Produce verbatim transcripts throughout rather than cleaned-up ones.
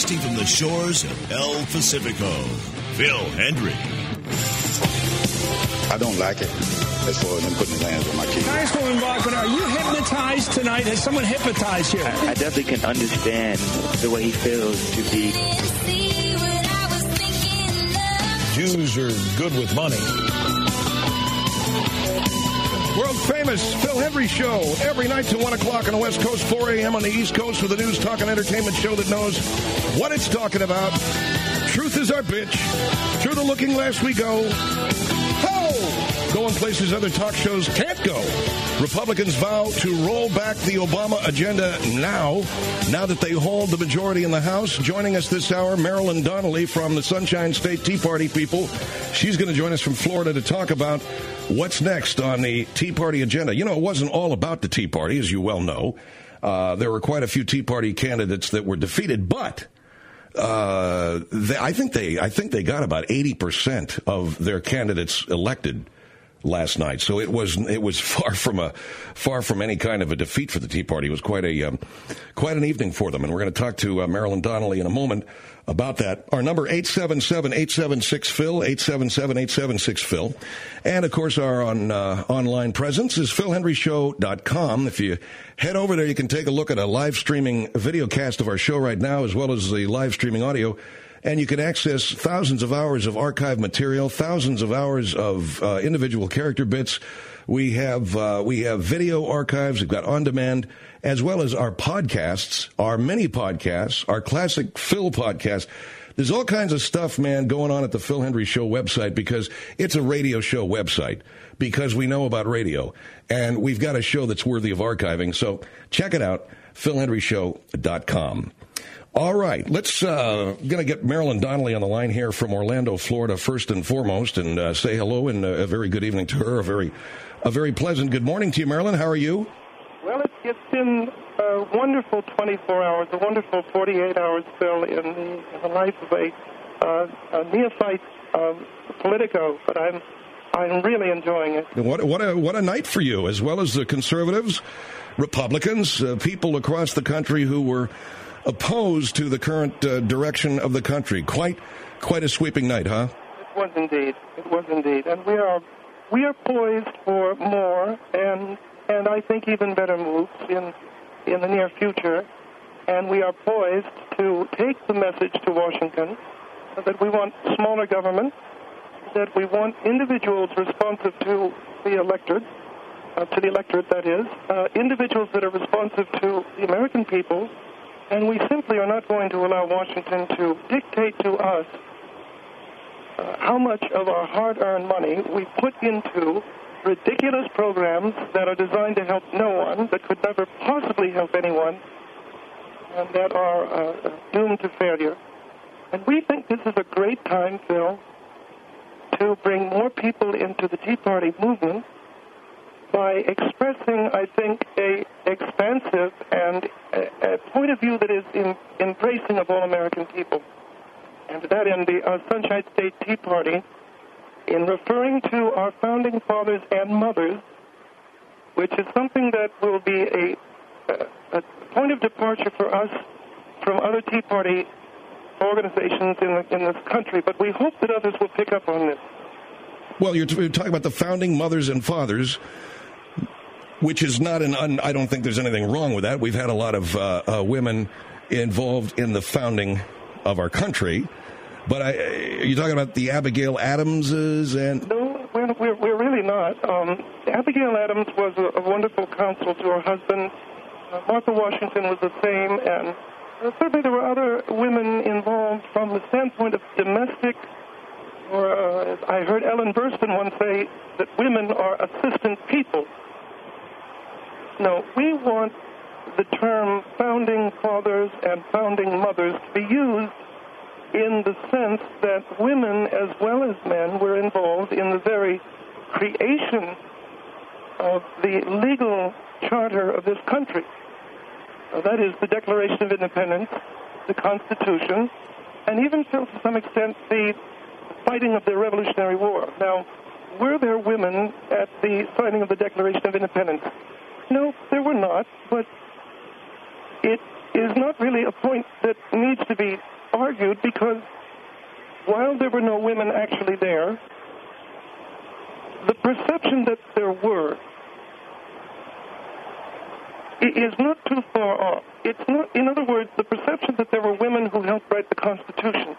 broadcasting from the shores of El Pacifico, Phil Hendrie. I don't like it as far as them putting his hands on my kids. Congresswoman Bachmann, are you hypnotized tonight? Has someone hypnotized you? I, I definitely can understand the way he feels to be. Jews are good with money. World famous Phil Hendrie Show every night till one o'clock on the West Coast, four a.m. on the East Coast with a news, talk, and entertainment show that knows what it's talking about. Truth is our bitch. Through the looking glass we go. Ho! Going places other talk shows can't go. Republicans vow to roll back the Obama agenda now, now that they hold the majority in the House. Joining us this hour, Marilyn Donnelly from the Sunshine State Tea Party people. She's going to join us from Florida to talk about what's next on the Tea Party agenda. You know, it wasn't all about the Tea Party, as you well know. Uh, there were quite a few Tea Party candidates that were defeated, but uh, they, I think they, I think they got about eighty percent of their candidates elected last night. So it was it was far from a far from any kind of a defeat for the Tea Party. It was quite a um, quite an evening for them, and we're going to talk to uh, Marilyn Donnelly in a moment about that. Our number, eight seven seven, eight seven six, Phil, eight seven seven, eight seven six, Phil. And, of course, our on, uh, online presence is phil hendrie show dot com. If you head over there, you can take a look at a live streaming video cast of our show right now, as well as the live streaming audio. And you can access thousands of hours of archive material, thousands of hours of uh, individual character bits. We have uh, we have video archives. We've got on-demand, as well as our podcasts, our mini podcasts, our classic Phil podcast. There's all kinds of stuff, man, going on at the Phil Hendrie Show website because it's a radio show website, because we know about radio. And we've got a show that's worthy of archiving. So check it out, phil hendrie show dot com. All right, let's uh, going to get Marilyn Donnelly on the line here from Orlando, Florida, first and foremost, and uh, say hello and uh, a very good evening to her. A very, a very pleasant good morning to you, Marilyn. How are you? Well, it's, it's been a wonderful twenty-four hours, a wonderful forty-eight hours, Phil, in the, in the life of a, uh, a neophyte uh, Politico. But I'm, I'm really enjoying it. What, what a, what a night for you, as well as the conservatives, Republicans, uh, people across the country who were opposed to the current uh, direction of the country. Quite, quite a sweeping night, huh? It was indeed. It was indeed, and we are, we are poised for more, and and I think even better moves in in the near future. And we are poised to take the message to Washington that we want smaller government, that we want individuals responsive to the electorate, uh, to the electorate, that is, uh, individuals that are responsive to the American people. And we simply are not going to allow Washington to dictate to us uh, how much of our hard-earned money we put into ridiculous programs that are designed to help no one, that could never possibly help anyone, and that are uh, doomed to failure. And we think this is a great time, Phil, to bring more people into the Tea Party movement by expressing, I think, a expansive and a, a point of view that is in, embracing of all American people. And to that end, the uh, Sunshine State Tea Party, in referring to our founding fathers and mothers, which is something that will be a, a, a point of departure for us from other Tea Party organizations in, the, in this country, but we hope that others will pick up on this. Well, you're, t- you're talking about the founding mothers and fathers, which is not an, un, I don't think there's anything wrong with that. We've had a lot of uh, uh, women involved in the founding of our country. But I, are you talking about the Abigail Adamses? And No, we're, we're, we're really not. Um, Abigail Adams was a, a wonderful counsel to her husband. Uh, Martha Washington was the same. And uh, certainly there were other women involved from the standpoint of domestic, or uh, I heard Ellen Burstyn once say that women are assistant people. No, we want the term founding fathers and founding mothers to be used in the sense that women as well as men were involved in the very creation of the legal charter of this country. Uh, that is the Declaration of Independence, the Constitution, and even to some extent the fighting of the Revolutionary War. Now, were there women at the signing of the Declaration of Independence? No, there were not, but it is not really a point that needs to be argued, because while there were no women actually there, the perception that there were is not too far off. It's not, in other words, the perception that there were women who helped write the Constitution,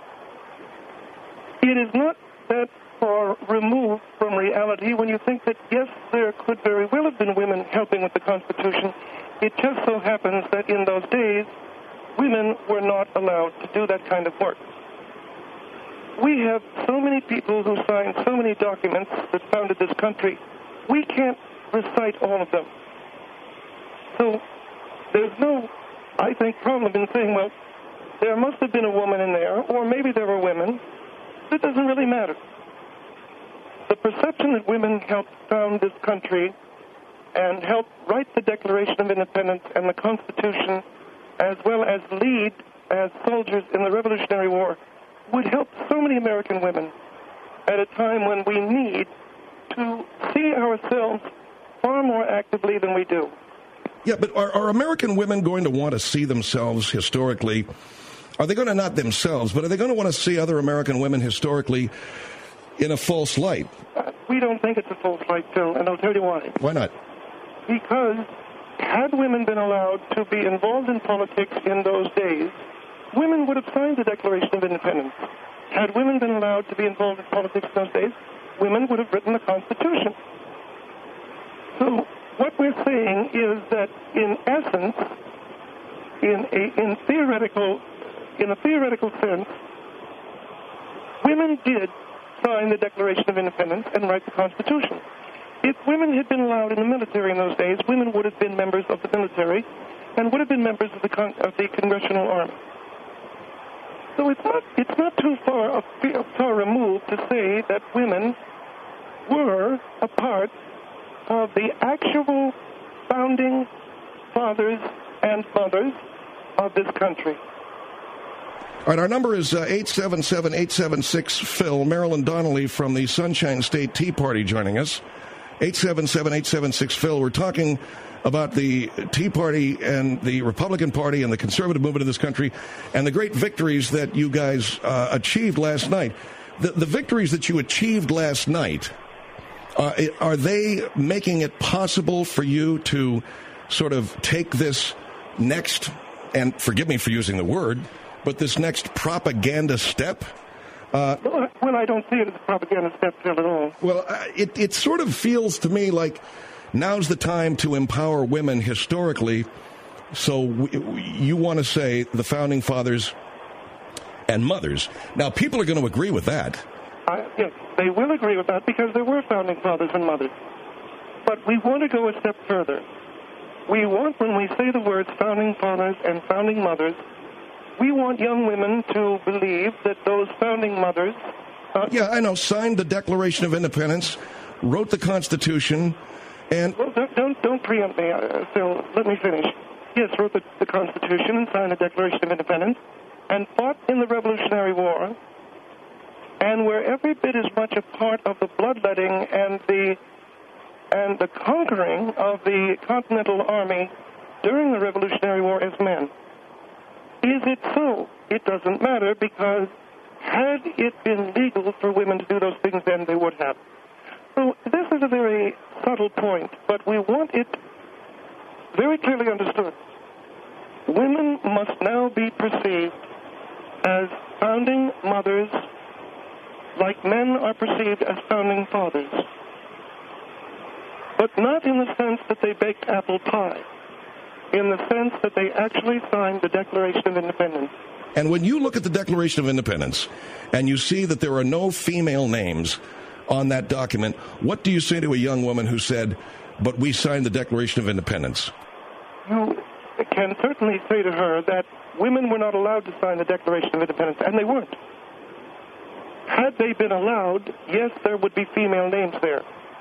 it is not that far removed from reality when you think that, yes, there could very well have been women helping with the Constitution. It just so happens that in those days, women were not allowed to do that kind of work. We have so many people who signed so many documents that founded this country. We can't recite all of them. So there's no, I think, problem in saying, well, there must have been a woman in there, or maybe there were women. It doesn't really matter. The perception that women helped found this country and helped write the Declaration of Independence and the Constitution, as well as lead as soldiers in the Revolutionary War, would help so many American women at a time when we need to see ourselves far more actively than we do. Yeah, but are, are American women going to want to see themselves historically? Are they going to, not themselves, but are they going to want to see other American women historically in a false light? Uh, we don't think it's a false light, Phil, and I'll tell you why. Why not? Because had women been allowed to be involved in politics in those days, women would have signed the Declaration of Independence. Had women been allowed to be involved in politics in those days, women would have written the Constitution. So what we're saying is that, in essence, in a in theoretical, in a theoretical sense, women did sign the Declaration of Independence and write the Constitution. If women had been allowed in the military in those days, women would have been members of the military and would have been members of the con- of the Congressional Army. So it's not it's not too far far removed to say that women were a part of the actual founding fathers and mothers of this country. All right, our number is uh, eight seven seven, eight seven six, Phil. Marilyn Donnelly from the Sunshine State Tea Party joining us. eight seven seven, eight seven six, Phil. We're talking about the Tea Party and the Republican Party and the conservative movement in this country and the great victories that you guys uh, achieved last night. The, the victories that you achieved last night, uh, are they making it possible for you to sort of take this next, and forgive me for using the word, but this next propaganda step? Uh, well, I don't see it as a propaganda step at all. Well, uh, it, it sort of feels to me like now's the time to empower women historically. So we, you want to say the founding fathers and mothers. Now, people are going to agree with that. Uh, yes, they will agree with that because there were founding fathers and mothers. But we want to go a step further. We want, when we say the words founding fathers and founding mothers, we want young women to believe that those founding mothers... Uh, yeah, I know, signed the Declaration of Independence, wrote the Constitution, and... Well, don't, don't, don't preempt me, uh, Phil. Let me finish. Yes, wrote the, the Constitution and signed the Declaration of Independence, and fought in the Revolutionary War, and were every bit as much a part of the bloodletting and the, and the conquering of the Continental Army during the Revolutionary War as men. Is it so? It doesn't matter, because had it been legal for women to do those things, then they would have. So this is a very subtle point, but we want it very clearly understood. Women must now be perceived as founding mothers like men are perceived as founding fathers, but not in the sense that they baked apple pie, in the sense that they actually signed the Declaration of Independence. And when you look at the Declaration of Independence and you see that there are no female names on that document, what do you say to a young woman who said, but we signed the Declaration of Independence? You can certainly say to her that women were not allowed to sign the Declaration of Independence, and they weren't. Had they been allowed, yes, there would be female names there.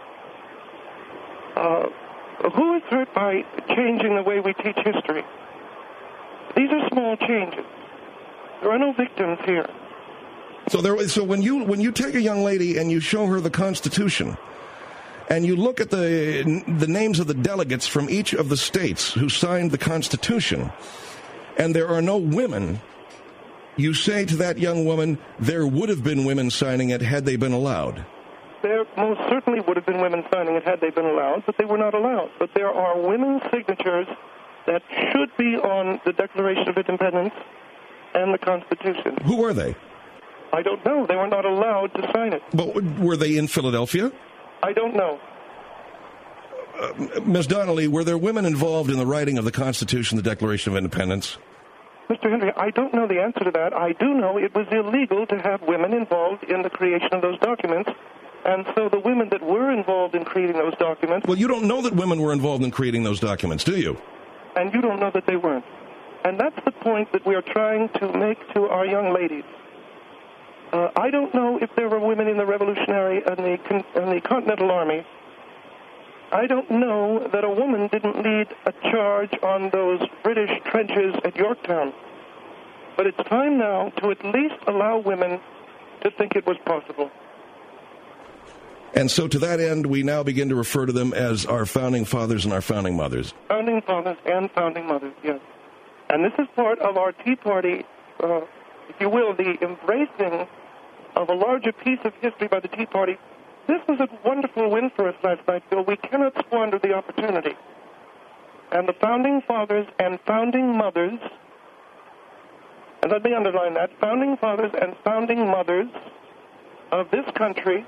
Uh, who is hurt by changing the way we teach history? These are small changes. There are no victims here. So there. So when you when you take a young lady and you show her the Constitution, and you look at the the names of the delegates from each of the states who signed the Constitution, and there are no women, you say to that young woman, there would have been women signing it had they been allowed. There most certainly would have been women signing it had they been allowed, but they were not allowed. But there are women's signatures that should be on the Declaration of Independence and the Constitution. Who were they? I don't know. They were not allowed to sign it. But were they in Philadelphia? I don't know. Uh, Miz Donnelly, were there women involved in the writing of the Constitution, the Declaration of Independence? Mister Henry, I don't know the answer to that. I do know it was illegal to have women involved in the creation of those documents. And so the women that were involved in creating those documents... Well, you don't know that women were involved in creating those documents, do you? And you don't know that they weren't. And that's the point that we are trying to make to our young ladies. Uh, I don't know if there were women in the Revolutionary and the, Con- and the Continental Army. I don't know that a woman didn't lead a charge on those British trenches at Yorktown. But it's time now to at least allow women to think it was possible. And so to that end, we now begin to refer to them as our founding fathers and our founding mothers. Founding fathers and founding mothers, yes. And this is part of our Tea Party, uh, if you will, the embracing of a larger piece of history by the Tea Party. This was a wonderful win for us last night, Bill. We cannot squander the opportunity. And the founding fathers and founding mothers, and let me underline that, founding fathers and founding mothers of this country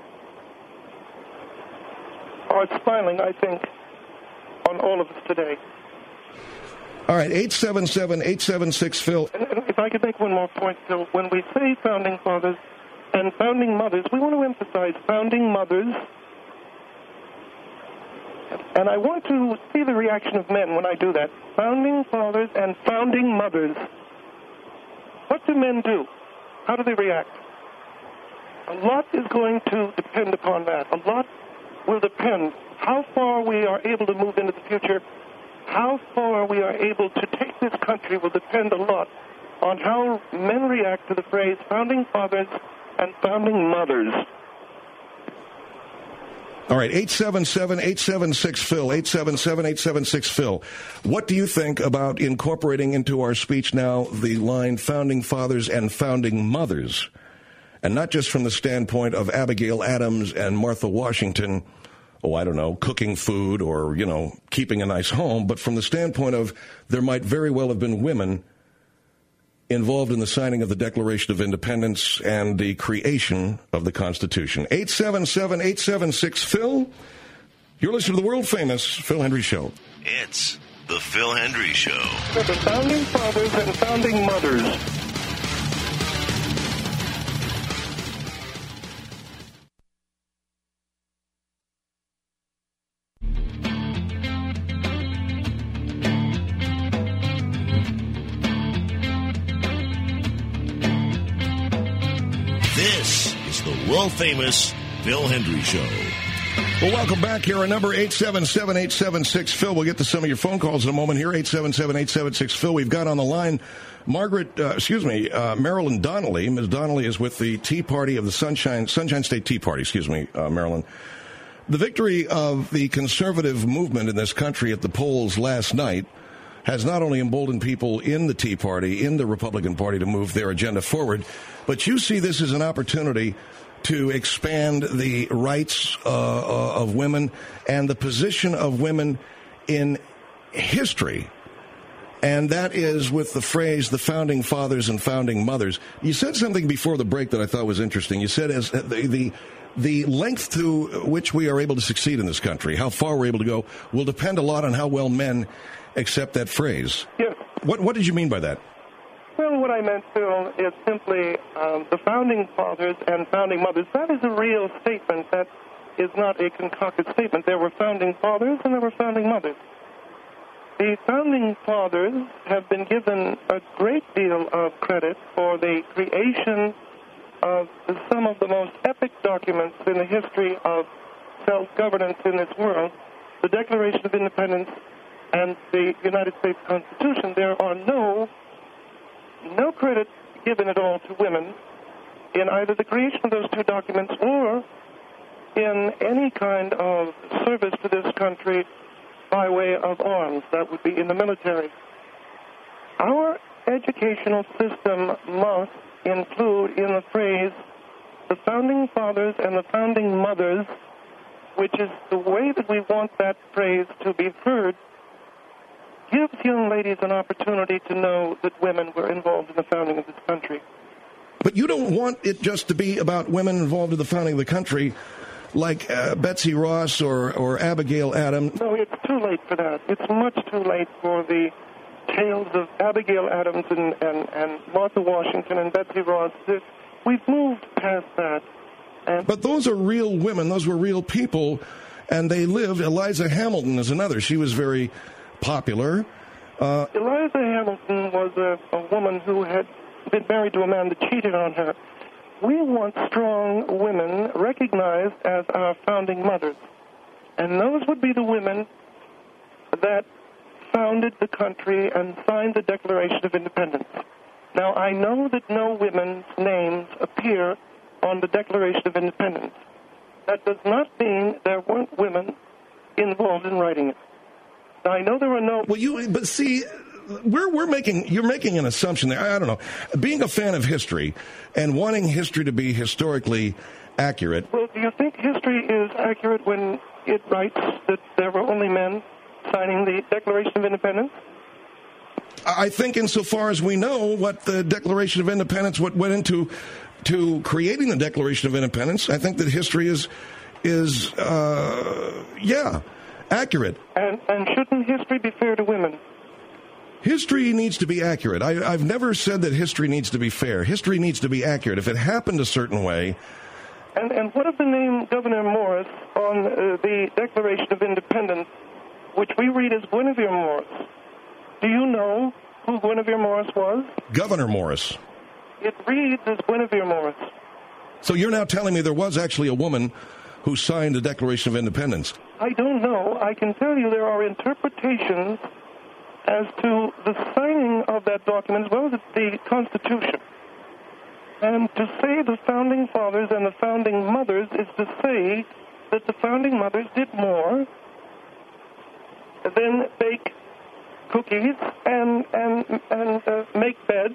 are smiling, I think, on all of us today. All right, eight seven seven, eight seven six, Phil. And, and if I could make one more point, Phil, when we say founding fathers and founding mothers, we want to emphasize founding mothers. And I want to see the reaction of men when I do that. Founding fathers and founding mothers. What do men do? How do they react? A lot is going to depend upon that. A lot will depend how far we are able to move into the future. How far we are able to take this country will depend a lot on how men react to the phrase founding fathers and founding mothers. All right, eight seven seven, eight seven six, Phil, eight seven seven, eight seven six, Phil. What do you think about incorporating into our speech now the line founding fathers and founding mothers? And not just from the standpoint of Abigail Adams and Martha Washington, oh, I don't know, cooking food or, you know, keeping a nice home, but from the standpoint of there might very well have been women involved in the signing of the Declaration of Independence and the creation of the Constitution. eight seven seven, eight seven six, Phil. You're listening to the world-famous Phil Hendrie Show. It's the Phil Hendrie Show. The founding fathers and founding mothers. This is the world-famous Phil Hendrie Show. Well, welcome back here. Our number eight seven seven, eight seven six, Phil. We'll get to some of your phone calls in a moment here. eight seven seven, eight seven six, Phil. We've got on the line Margaret, uh, excuse me, uh, Marilyn Donnelly. Miz Donnelly is with the Tea Party of the Sunshine, Sunshine State Tea Party, excuse me, uh, Marilyn. The victory of the conservative movement in this country at the polls last night has not only emboldened people in the Tea Party, in the Republican Party, to move their agenda forward, but you see this as an opportunity to expand the rights uh, uh, of women and the position of women in history. And that is with the phrase, the founding fathers and founding mothers. You said something before the break that I thought was interesting. You said as the, the the length to which we are able to succeed in this country, how far we're able to go, will depend a lot on how well men accept that phrase. Yes. What, what did you mean by that? Well, what I meant, Phil, is simply um, the founding fathers and founding mothers. That is a real statement. That is not a concocted statement. There were founding fathers and there were founding mothers. The founding fathers have been given a great deal of credit for the creation of some of the most epic documents in the history of self-governance in this world, the Declaration of Independence and the United States Constitution. There are no no credit given at all to women in either the creation of those two documents or in any kind of service to this country by way of arms. That would be in the military. Our educational system must include in the phrase the founding fathers and the founding mothers, which is the way that we want that phrase to be heard, gives young ladies an opportunity to know that women were involved in the founding of this country. But you don't want it just to be about women involved in the founding of the country, like uh, Betsy Ross or, or Abigail Adams. No, it's too late for that. It's much too late for the tales of Abigail Adams and, and, and Martha Washington and Betsy Ross. We've moved past that. And but those are real women. Those were real people, and they lived. Eliza Hamilton is another. She was very popular. Uh, Eliza Hamilton was a, a woman who had been married to a man that cheated on her. We want strong women recognized as our founding mothers. And those would be the women that founded the country and signed the Declaration of Independence. Now, I know that no women's names appear on the Declaration of Independence. That does not mean there weren't women involved in writing it. Now, I know there were no... Well, you, but see... We're we're making you're making an assumption there. I don't know. Being a fan of history and wanting history to be historically accurate. Well, do you think history is accurate when it writes that there were only men signing the Declaration of Independence? I think insofar as we know what the Declaration of Independence, what went into to creating the Declaration of Independence, I think that history is is uh, yeah accurate. And and shouldn't history be fair to women? History needs to be accurate. I, I've never said that history needs to be fair. History needs to be accurate. If it happened a certain way... And, and what of the name Gouverneur Morris on uh, the Declaration of Independence, which we read as Guinevere Morris? Do you know who Guinevere Morris was? Gouverneur Morris. It reads as Guinevere Morris. So you're now telling me there was actually a woman who signed the Declaration of Independence? I don't know. I can tell you there are interpretations as to the signing of that document as well as the Constitution. And to say the Founding Fathers and the Founding Mothers is to say that the Founding Mothers did more than bake cookies and, and, and uh, make beds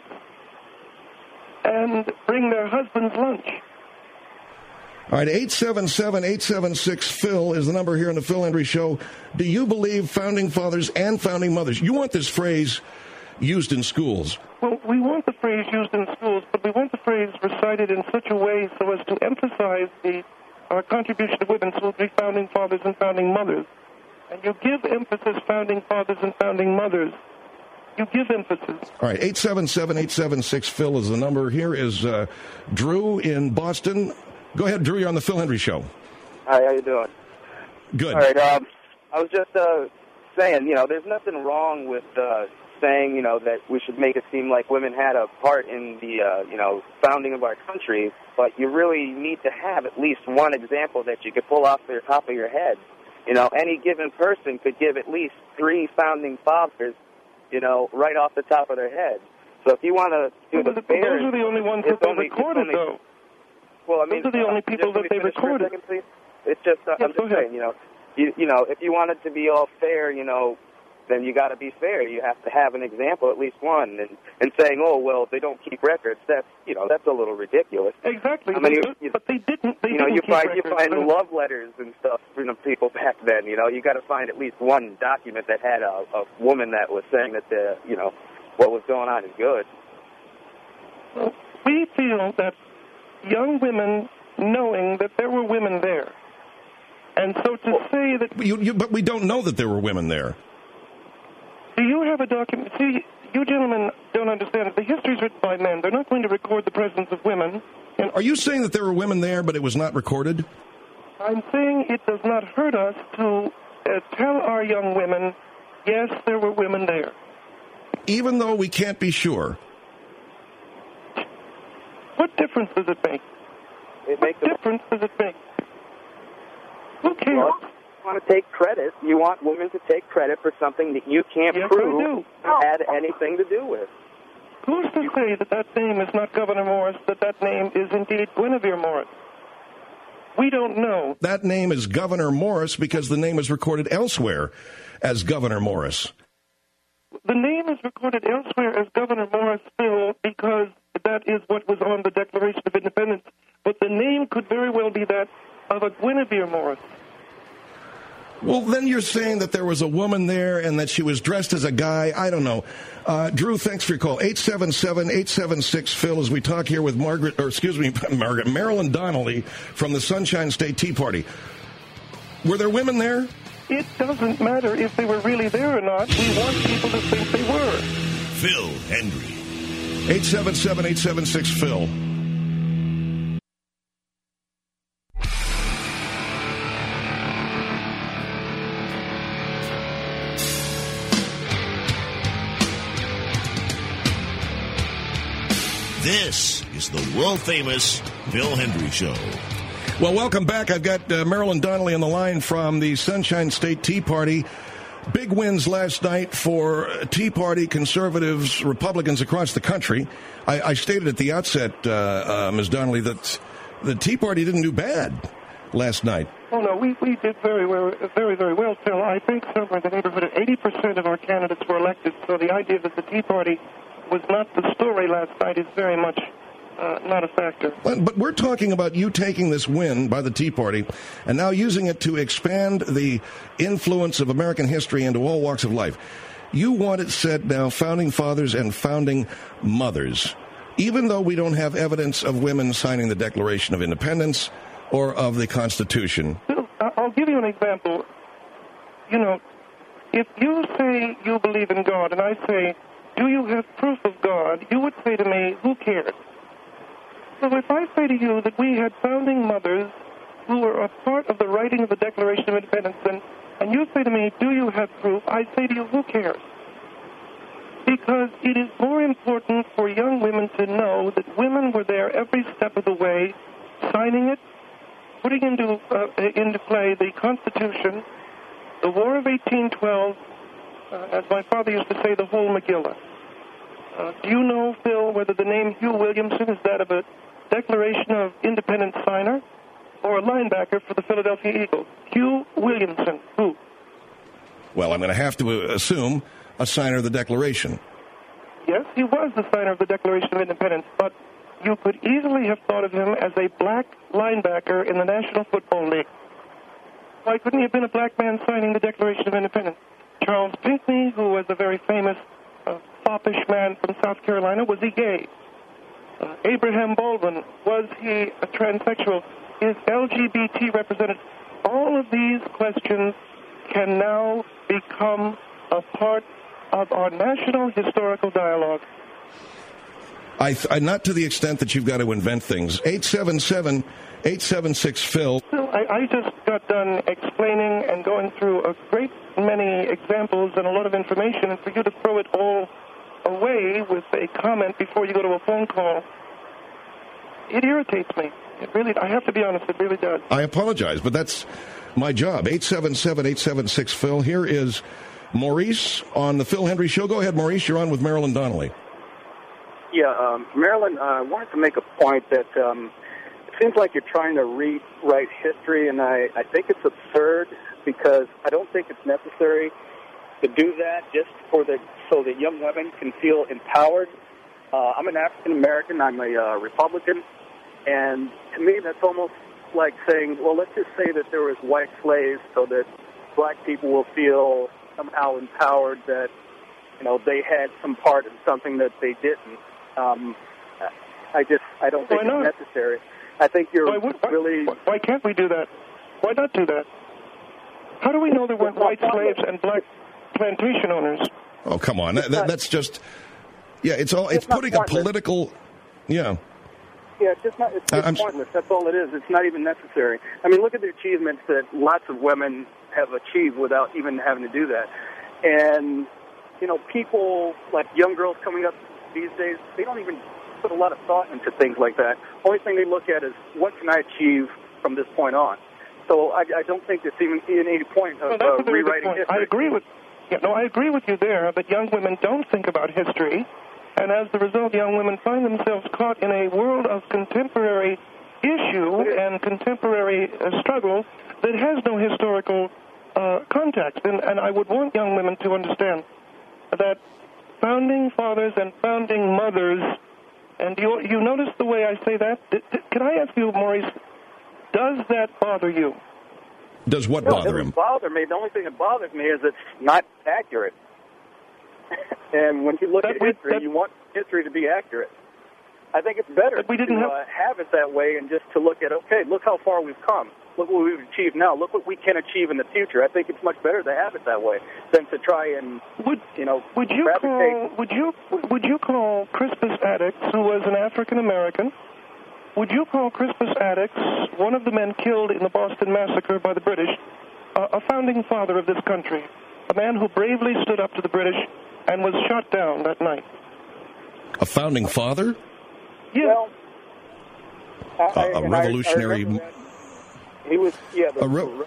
and bring their husbands lunch. All right, eight seven seven, eight seven six, Phil is the number here on the Phil Hendrie Show. Do you believe Founding Fathers and Founding Mothers? You want this phrase used in schools. Well, we want the phrase used in schools, but we want the phrase recited in such a way so as to emphasize the uh, contribution of women, so it will be Founding Fathers and Founding Mothers. And you give emphasis Founding Fathers and Founding Mothers. You give emphasis. All right, eight seven seven, eight seven six, Phil is the number. Here is uh, Drew in Boston. Go ahead, Drew. You're on the Phil Hendrie Show. Hi, how you doing? Good. All right. Um, I was just uh, saying, you know, there's nothing wrong with uh, saying, you know, that we should make it seem like women had a part in the, uh, you know, founding of our country. But you really need to have at least one example that you could pull off the top of your head. You know, any given person could give at least three founding fathers, you know, right off the top of their head. So if you want to do well, the fair, those are the only ones that they recorded, only, though. Well, I mean, those are the only people that they recorded. Second, please? It's just, uh, yes, I'm just saying, you know, you, you know, if you want it to be all fair, you know, then you got to be fair. You have to have an example, at least one, and and saying, oh well, they don't keep records. That's you know, that's a little ridiculous. Exactly. I mean, but, you, but they didn't. They you know, didn't you keep find records, you find but... love letters and stuff from the people back then. You know, you got to find at least one document that had a, a woman that was saying that the you know what was going on is good. Well, we feel that young women knowing that there were women there. And so to well, say that... You, you, but we don't know that there were women there. Do you have a document? See, you gentlemen don't understand it. The history is written by men. They're not going to record the presence of women. And are you saying that there were women there, but it was not recorded? I'm saying it does not hurt us to uh, tell our young women, yes, there were women there. Even though we can't be sure? What difference does it make? It what difference does it make? Who cares? Well, you want to take credit. You want women to take credit for something that you can't yes, prove had anything to do with. Who's to say that that name is not Gouverneur Morris, that that name is indeed Guinevere Morris? We don't know. That name is Gouverneur Morris because the name is recorded elsewhere as Gouverneur Morris. the name is recorded elsewhere as Governor Morris Phil because that is what was on the Declaration of Independence. But the name could very well be that of a Guinevere Morris. Well, then you're saying that there was a woman there and that she was dressed as a guy. I don't know. Uh, Drew, thanks for your call. eight seven seven, eight seven six, Phil, as we talk here with Margaret, or excuse me, Margaret, Marilyn Donnelly from the Sunshine State Tea Party. Were there women there? It doesn't matter if they were really there or not. We want people to think they were. Phil Hendrie. eight seven seven, eight seven six, Phil. This is the world-famous Phil Hendrie Show. Well, welcome back. I've got uh, Marilyn Donnelly on the line from the Sunshine State Tea Party. Big wins last night for Tea Party, conservatives, Republicans across the country. I, I stated at the outset, uh, uh, Miz Donnelly, that the Tea Party didn't do bad last night. Oh, no, we, we did very well, very, very well, Phil. I think somewhere in the neighborhood of eighty percent of our candidates were elected, so the idea that the Tea Party was not the story last night is very much uh, not a factor. But, but we're talking about you taking this win by the Tea Party and now using it to expand the influence of American history into all walks of life. You want it said now, founding fathers and founding mothers, even though we don't have evidence of women signing the Declaration of Independence or of the Constitution. I'll give you an example. You know, if you say you believe in God and I say, do you have proof of God? You would say to me, who cares? So if I say to you that we had founding mothers who were a part of the writing of the Declaration of Independence, and, and you say to me, do you have proof? I say to you, who cares? Because it is more important for young women to know that women were there every step of the way, signing it, putting into, uh, into play the Constitution, the War of eighteen twelve, Uh, as my father used to say, the whole Megillah. Uh, do you know, Phil, whether the name Hugh Williamson is that of a Declaration of Independence signer or a linebacker for the Philadelphia Eagles? Hugh Williamson, who? Well, I'm going to have to assume a signer of the Declaration. Yes, he was the signer of the Declaration of Independence, but you could easily have thought of him as a black linebacker in the National Football League. Why couldn't he have been a black man signing the Declaration of Independence? Charles Pinckney, who was a very famous uh, foppish man from South Carolina, was he gay? Uh, Abraham Baldwin, was he a transsexual? Is L G B T represented? All of these questions can now become a part of our national historical dialogue. I, th- I not to the extent that you've got to invent things. eight seven seven, eight seven six, Phil. I, I just got done explaining and going through a great many examples and a lot of information, and for you to throw it all away with a comment before you go to a phone call, it irritates me. It really, I have to be honest, it really does. I apologize, but that's my job. eight seven seven, eight seven six, Phil. Here is Maurice on the Phil Hendrie Show. Go ahead, Maurice. You're on with Marilyn Donnelly. Yeah, um, Marilyn, uh, I wanted to make a point that um, it seems like you're trying to rewrite history, and I, I think it's absurd because I don't think it's necessary to do that just for the so that young women can feel empowered. Uh, I'm an African American. I'm a uh, Republican, and to me, that's almost like saying, well, let's just say that there was white slaves so that black people will feel somehow empowered that you know they had some part in something that they didn't. Um, I just, I don't think it's necessary. I think you're why, why, really... Why, why can't we do that? Why not do that? How do we know there weren't white slaves and black plantation owners? Oh, come on. That, that, that's just... Yeah, it's all. It's, it's putting a political... Yeah. Yeah, it's just not, it's just I'm, pointless. That's all it is. It's not even necessary. I mean, look at the achievements that lots of women have achieved without even having to do that. And, you know, people, like young girls coming up these days, they don't even put a lot of thought into things like that. Only thing they look at is, what can I achieve from this point on? So I, I don't think there's even, even any point of well, uh, rewriting point. history. I agree with, yeah, no, I agree with you there, that young women don't think about history, and as the result, young women find themselves caught in a world of contemporary issue and contemporary uh, struggle that has no historical uh, context. And, and I would want young women to understand that founding fathers and founding mothers, and you, you notice the way I say that? D- d- can I ask you, Maurice, does that bother you? Does what no, bother it him? doesn't bother me. The only thing that bothers me is it's not accurate. And when you look that at we, history, that, you want history to be accurate. I think it's better we didn't to have... Uh, have it that way and just to look at, okay, look how far we've come. Look what we've achieved now. Look what we can achieve in the future. I think it's much better to have it that way than to try and, would, you know, would you call would you would you call Crispus Attucks, who was an African American, would you call Crispus Attucks, one of the men killed in the Boston Massacre by the British, uh, a founding father of this country, a man who bravely stood up to the British and was shot down that night? A founding father? Yeah. Well, I, a, a revolutionary. I, I he was, yeah. The, a, re-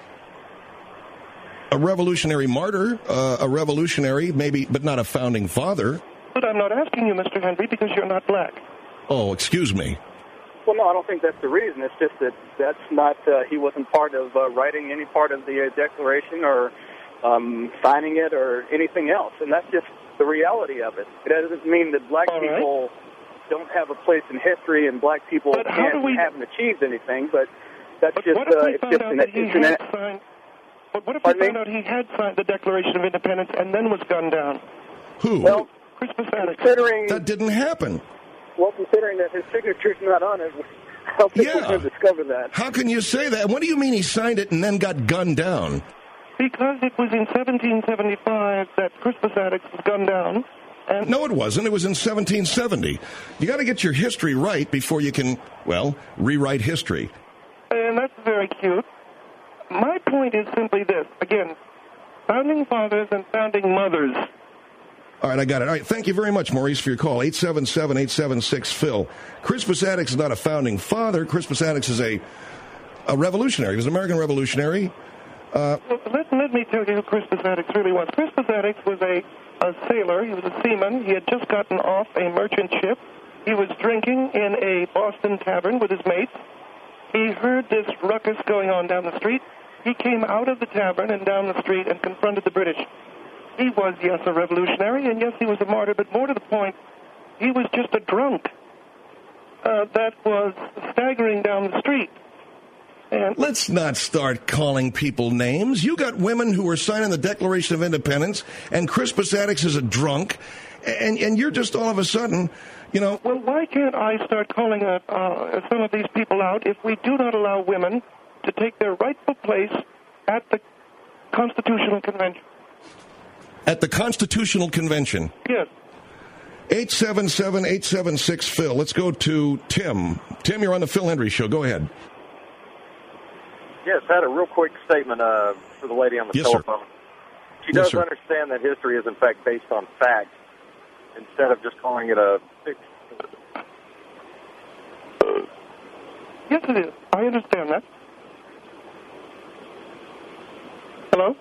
a revolutionary martyr, uh, a revolutionary, maybe, but not a founding father. But I'm not asking you, Mister Henry, because you're not black. Oh, excuse me. Well, no, I don't think that's the reason. It's just that that's not, uh, he wasn't part of uh, writing any part of the uh, Declaration or um, signing it or anything else. And that's just the reality of it. It doesn't mean that black All right. people don't have a place in history and black people But how can't, do we... haven't achieved anything, but that's but just, what if uh, we it's found just out an, that he it's an, had signed... But what if we Pardon found me? out he had signed the Declaration of Independence and then was gunned down? Who? Well, Crispus Attucks. considering, That didn't happen. well, considering that his signature's not on it, I don't think Yeah. we're going to discover that. How can you say that? What do you mean he signed it and then got gunned down? Because it was in seventeen seventy-five that Crispus Attucks was gunned down. And No, it wasn't. It was in seventeen seventy. You got to get your history right before you can, well, rewrite history. And that's very cute. My point is simply this. Again, founding fathers and founding mothers. All right, I got it. All right, thank you very much, Maurice, for your call. eight seven seven, eight seven six, Phil. Crispus Attucks is not a founding father. Crispus Attucks is a, a revolutionary. He was an American revolutionary. Uh, Well, let, let me tell you who Crispus Attucks really was. Crispus Attucks was a, a sailor. He was a seaman. He had just gotten off a merchant ship. He was drinking in a Boston tavern with his mates. He heard this ruckus going on down the street. He came out of the tavern and down the street and confronted the British. He was, yes, a revolutionary, and yes, he was a martyr, but more to the point, he was just a drunk uh, that was staggering down the street. And let's not start calling people names. You got women who are signing the Declaration of Independence, and Crispus Attucks is a drunk, and, and you're just all of a sudden, you know... Well, why can't I start calling uh, uh, some of these people out if we do not allow women to take their rightful place at the Constitutional Convention? At the Constitutional Convention? Yes. eight seven seven, eight seven six, Phil. Let's go to Tim. Tim, you're on the Phil Hendry Show. Go ahead. Yes, I had a real quick statement uh, for the lady on the yes, telephone. Sir. She yes, does sir. understand that history is, in fact, based on facts instead of just calling it a fiction. Yes, it is. I understand that. Hello?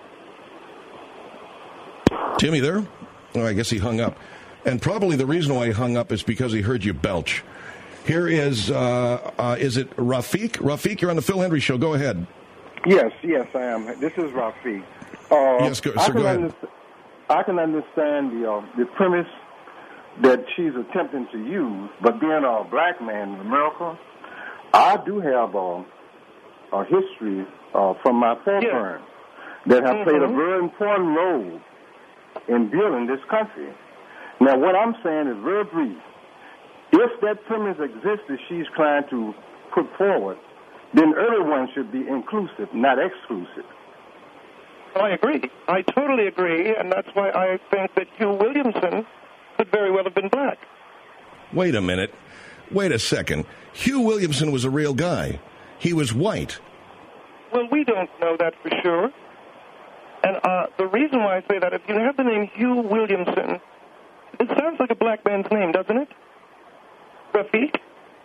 Timmy there? Oh, I guess he hung up. And probably the reason why he hung up is because he heard you belch. Here is, uh, uh, is it Rafiq? Rafiq, you're on the Phil Hendry Show. Go ahead. Yes, yes, I am. This is Rafiq. Uh, yes, go, I sir, go ahead. Understand, I can understand the, uh, the premise that she's attempting to use, but being a black man in America, I do have a, a history uh, from my foreparents yeah. that have mm-hmm. played a very important role in building this country. Now, what I'm saying is very brief. If that premise exists that she's trying to put forward, then everyone should be inclusive, not exclusive. I agree. I totally agree, and that's why I think that Hugh Williamson could very well have been black. Wait a minute. Wait a second. Hugh Williamson was a real guy. He was white. Well, we don't know that for sure. And uh, the reason why I say that, if you have the name Hugh Williamson, it sounds like a black man's name, doesn't it? Rafiq?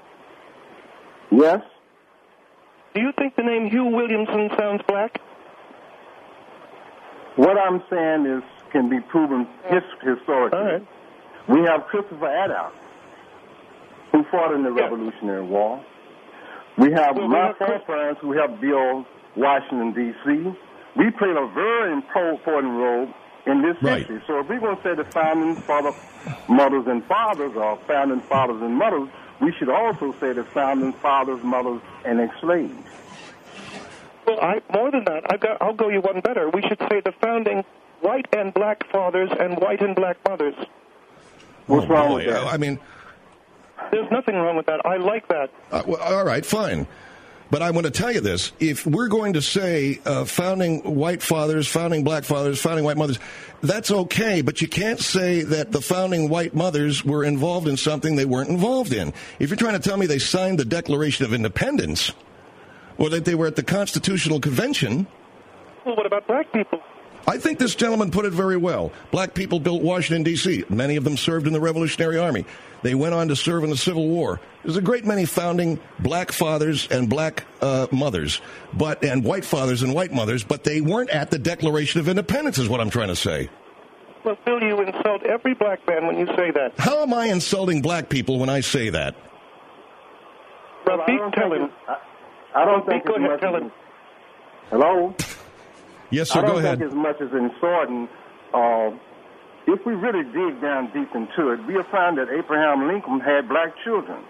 Yes. Do you think the name Hugh Williamson sounds black? What I'm saying is can be proven his, historically. All right. We have Christopher Attucks, who fought in the yeah. Revolutionary War. We have well, my we have foreparents who helped build Washington, D C We played a very important role in this Right. history. So if we're going to say the founding father, mothers and fathers, or founding fathers and mothers, we should also say the founding fathers, mothers, and enslaved. Well, I, more than that, I've got, I'll go you one better. We should say the founding white and black fathers and white and black mothers. What's oh, wrong boy. with that? I mean, there's nothing wrong with that. I like that. Uh, well, all right, fine. But I want to tell you this. If we're going to say uh, founding white fathers, founding black fathers, founding white mothers, that's okay. But you can't say that the founding white mothers were involved in something they weren't involved in. If you're trying to tell me they signed the Declaration of Independence or that they were at the Constitutional Convention. Well, what about black people? I think this gentleman put it very well. Black people built Washington, D C Many of them served in the Revolutionary Army. They went on to serve in the Civil War. There's a great many founding black fathers and black uh, mothers, but and white fathers and white mothers, but they weren't at the Declaration of Independence, is what I'm trying to say. Well, Phil, you insult every black man when you say that. How am I insulting black people when I say that? Well, Rafiq, tell him. I, I don't Rafiq, think go as ahead, much tell as, him. Hello? Yes, sir, I don't go ahead. think as much as insulting. Uh, if we really dig down deep into it, we'll find that Abraham Lincoln had black children.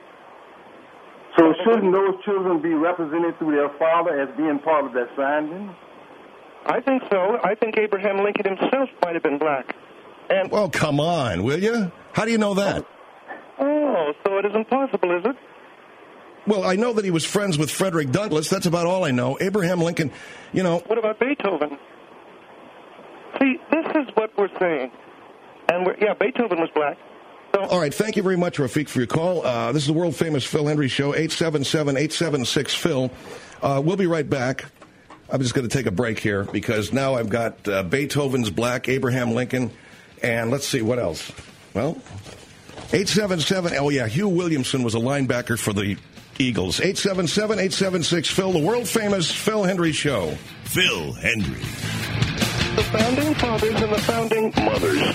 So shouldn't those children be represented through their father as being part of that founding? I think so. I think Abraham Lincoln himself might have been black. And well, come on, will you? How do you know that? Oh, so it isn't possible, is it? Well, I know that he was friends with Frederick Douglass. That's about all I know. Abraham Lincoln, you know. What about Beethoven? See, this is what we're saying. And we're, yeah, Beethoven was black. So, all right, thank you very much, Rafiq, for your call. Uh, this is the world-famous Phil Hendry Show, eight seven seven, eight seven six, Phil. Uh, we'll be right back. I'm just going to take a break here because now I've got uh, Beethoven's black, Abraham Lincoln, and let's see, what else? Well, eight seven seven, oh yeah, Hugh Williamson was a linebacker for the Eagles. eight seven seven, eight seven six, Phil, the world-famous Phil Hendry Show. Phil Hendry. The founding fathers and the founding mothers.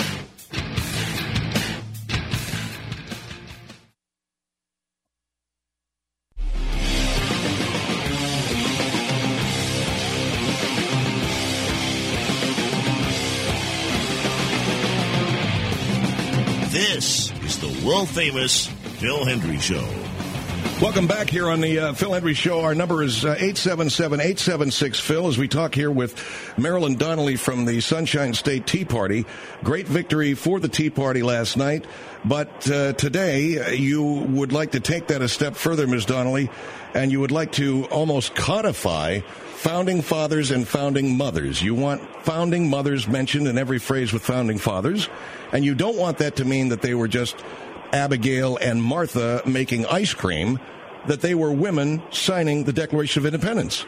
This is the world-famous Phil Hendry Show. Welcome back here on the uh, Phil Hendry Show. Our number is uh, eight seven seven, eight seven six, Phil, as we talk here with Marilyn Donnelly from the Sunshine State Tea Party. Great victory for the Tea Party last night. But uh, today you would like to take that a step further, Miz Donnelly, and you would like to almost codify founding fathers and founding mothers. You want founding mothers mentioned in every phrase with founding fathers, and you don't want that to mean that they were just Abigail and Martha making ice cream, that they were women signing the Declaration of Independence.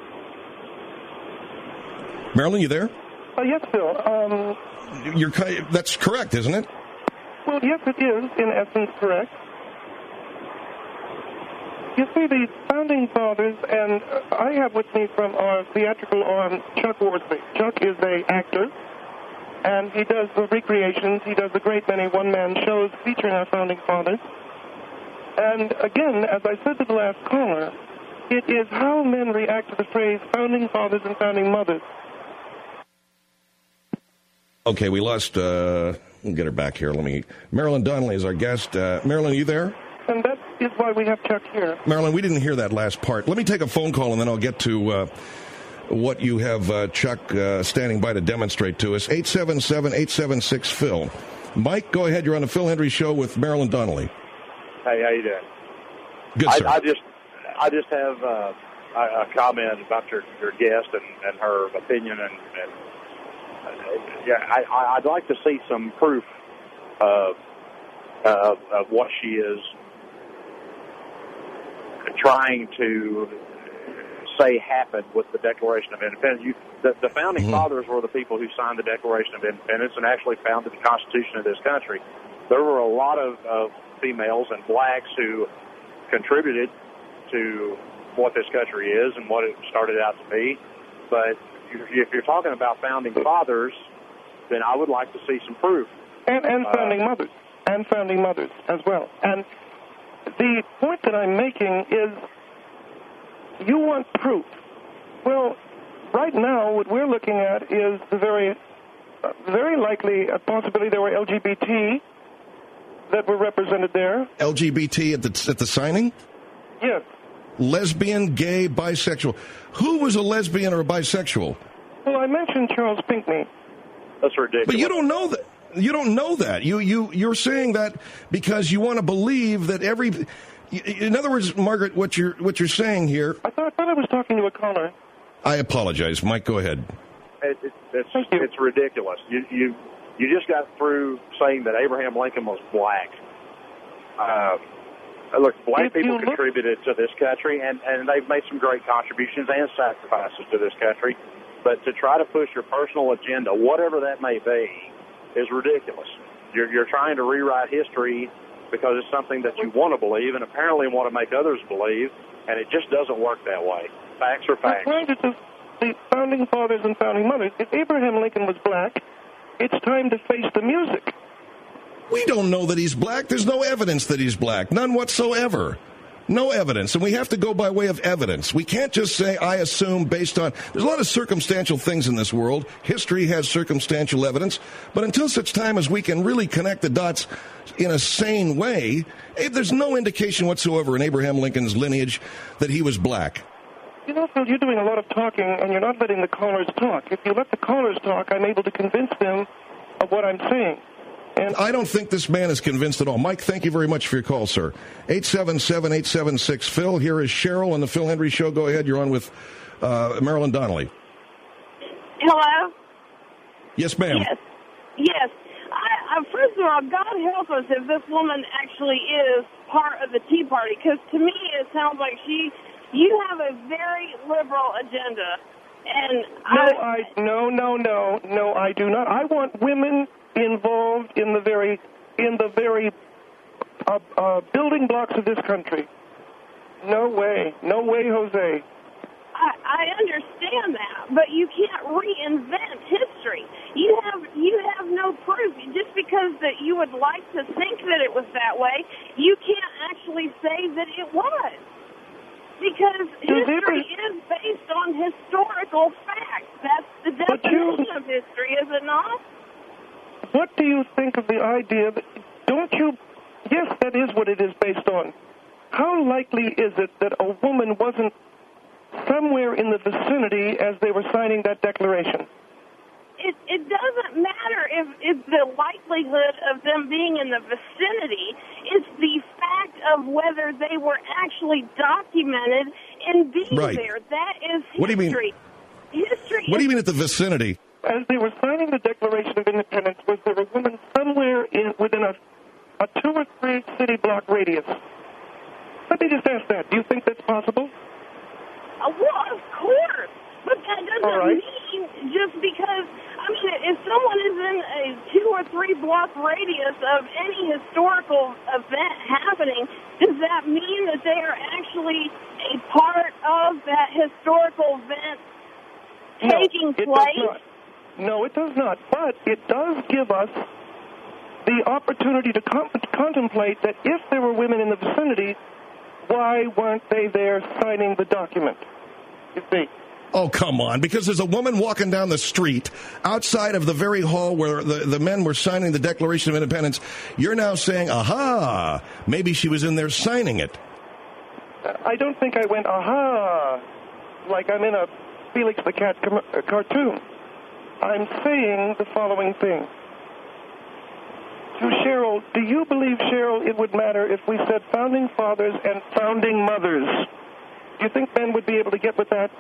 Marilyn, you there? Oh, yes, Phil. Um, You're, that's correct, isn't it? Well, yes, it is, in essence, correct. You see, the founding fathers, and I have with me from our theatrical arm Chuck Worsley. Chuck is an actor, and he does the recreations. He does a great many one-man shows featuring our founding fathers. And again, as I said to the last caller, it is how men react to the phrase founding fathers and founding mothers. Okay, we lost, uh, we'll get her back here. Let me, Marilyn Donnelly is our guest. Uh, Marilyn, are you there? And that is why we have Chuck here. Marilyn, we didn't hear that last part. Let me take a phone call, and then I'll get to uh, what you have uh, Chuck uh, standing by to demonstrate to us. eight seven seven, eight seven six, Phil. Mike, go ahead. You're on the Phil Hendry Show with Marilyn Donnelly. Hey, how you doing? Good, I, sir. I just, I just have uh, a, a comment about your, your guest and, and her opinion, and, and uh, yeah, I, I'd like to see some proof of uh, of what she is trying to say happened with the Declaration of Independence. You, the, the founding mm-hmm. fathers were the people who signed the Declaration of Independence and actually founded the Constitution of this country. There were a lot of, of females and blacks who contributed to what this country is and what it started out to be. But if you're talking about founding fathers, then I would like to see some proof. And, and founding uh, mothers. And founding mothers as well. And the point that I'm making is you want proof. Well, right now what we're looking at is the very uh, very likely a possibility there were L G B T that were represented there. L G B T at the at the signing? Yes. Lesbian, gay, bisexual. Who was a lesbian or a bisexual? Well, I mentioned Charles Pinckney. That's ridiculous. But you don't know that. You don't know that. You you you're saying that because you want to believe that every. In other words, Margaret, what you're what you're saying here. I thought, I thought I was talking to a caller. I apologize, Mike. Go ahead. It, it, it's it's ridiculous. You you you just got through saying that Abraham Lincoln was black. Uh, look, black if people look- contributed to this country, and and they've made some great contributions and sacrifices to this country. But to try to push your personal agenda, whatever that may be, is ridiculous. You're, you're trying to rewrite history because it's something that you want to believe and apparently want to make others believe, and it just doesn't work that way. Facts are facts. I'm trying to do the founding fathers and founding mothers. If Abraham Lincoln was black, it's time to face the music. We don't know that he's black. There's no evidence that he's black. None whatsoever. No evidence, and we have to go by way of evidence. We can't just say, I assume, based on... There's a lot of circumstantial things in this world. History has circumstantial evidence, but until such time as we can really connect the dots in a sane way, there's no indication whatsoever in Abraham Lincoln's lineage that he was black. You know, Phil, you're doing a lot of talking, and you're not letting the callers talk. If you let the callers talk, I'm able to convince them of what I'm saying. And I don't think this man is convinced at all. Mike, thank you very much for your call, sir. eight seven seven, eight seven six, Phil. Here is Cheryl on the Phil Hendry Show. Go ahead. You're on with uh, Marilyn Donnelly. Hello? Yes, ma'am. Yes. Yes. I, I, first of all, God help us if this woman actually is part of the Tea Party, because to me it sounds like she, you have a very liberal agenda. And no, I, I no, no, no, no, I do not. I want women involved in the very, in the very uh, uh, building blocks of this country. No way, no way, Jose. I, I understand that, but you can't reinvent history. You have you have no proof. Just because that you would like to think that it was that way, you can't actually say that it was. Because history is based on historical facts. That's the definition you, of history, is it not? What do you think of the idea that, don't you, yes, that is what it is based on. How likely is it that a woman wasn't somewhere in the vicinity as they were signing that declaration? It, it doesn't matter if, if the likelihood of them being in the vicinity. It's the fact of whether they were actually documented in being right. there. That is history. What do you mean? History. What do you mean at the vicinity? As they were signing the Declaration of Independence, was there a woman somewhere in within a, a two or three city block radius? Let me just ask that. Do you think that's possible? Uh, well, of course. But that doesn't right. mean just because, I mean, if someone is in a two or three block radius of any historical event happening, does that mean that they are actually a part of that historical event taking no, it place? Does not. No, it does not. But it does give us the opportunity to com- contemplate that if there were women in the vicinity, why weren't they there signing the document? You see? Oh, come on, because there's a woman walking down the street outside of the very hall where the, the men were signing the Declaration of Independence. You're now saying, aha, maybe she was in there signing it. I don't think I went, aha, like I'm in a Felix the Cat com- uh, cartoon. I'm saying the following thing. To Cheryl, do you believe, Cheryl, it would matter if we said founding fathers and founding mothers? Do you think men would be able to get with that?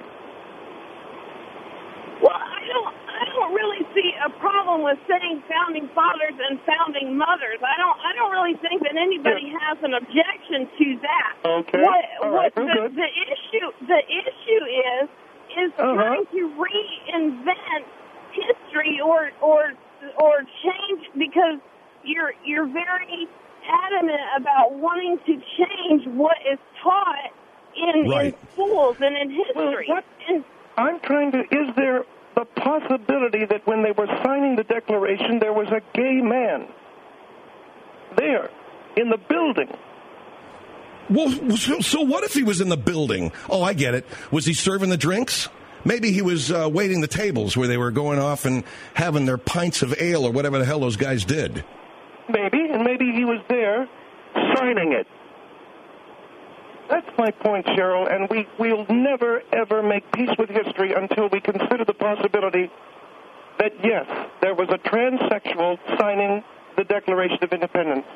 Well, I don't, I don't really see a problem with saying founding fathers and founding mothers. I don't, I don't really think that anybody yeah. has an objection to that. Okay. What, All what right. the, Good. the issue, the issue is, is uh-huh. trying to reinvent history or, or, or change, because you're, you're very adamant about wanting to change what is taught in, right. in schools and in history. Well, what, and, I'm trying to, is there the possibility that when they were signing the Declaration, there was a gay man there in the building? Well, so, so what if he was in the building? Oh, I get it. Was he serving the drinks? maybe he was uh, waiting the tables where they were going off and having their pints of ale or whatever the hell those guys did. Maybe, and maybe he was there signing it. That's my point, Cheryl, and we, we'll never, ever make peace with history until we consider the possibility that, yes, there was a transsexual signing the Declaration of Independence.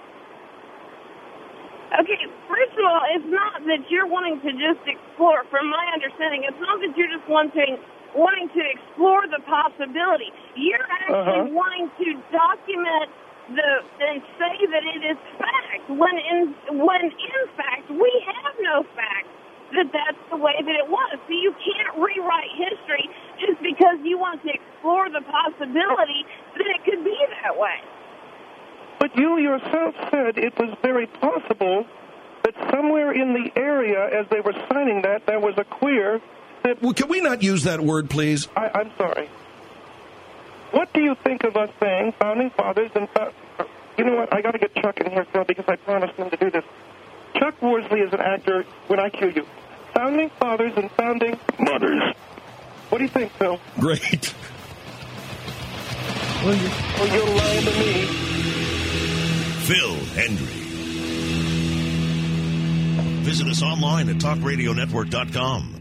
Okay, first of all, it's not that you're wanting to just explore. From my understanding, it's not that you're just wanting wanting to explore the possibility. You're actually Uh-huh. wanting to document the and say that it is fact, when in when in fact we have no fact that that's the way that it was. So you can't rewrite history just because you want to explore the possibility that it could be that way. But you yourself said it was very possible that somewhere in the area, as they were signing that, there was a queer that... Well, can we not use that word, please? I, I'm sorry. What do you think of us saying, founding fathers and... Fa- you know what? I got to get Chuck in here, Phil, because I promised him to do this. Chuck Worsley is an actor when I cue you. Founding fathers and founding mothers. What do you think, Phil? Great. Well, you, well you're lying to me. Phil Hendrie. Visit us online at talk radio network dot com.